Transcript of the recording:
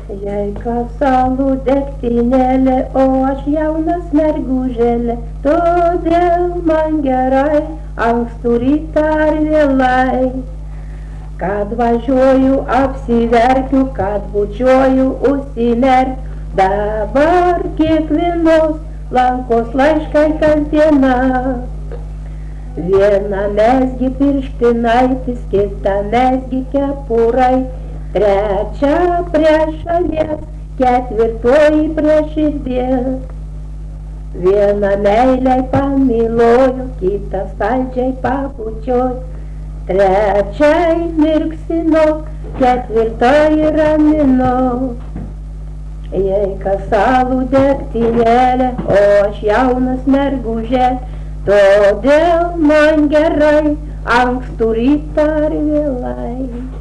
Jei kas alų degtinėlė, o aš jaunas mergužėlė, todėl man gerai, ankstų rytą ar vėlai. Kad važiuoju apsiverkiu, kad bučiuoju užsimerkiu, dabar kiekvienos lankos laiškai kasdiena. Viena mezgi pirštinaitis, kita mezgi kepurai, trečia prie šalies, ketvirtoji prie širdies. Viena meiliai pamiloju, kitą saldžiai pabučioju, trečiai mirksino, ketvirtoji ramino. Jei kas alų degtinėlė, o aš jaunas mergužė, todėl man gerai, ankstų rytą ar vėlai.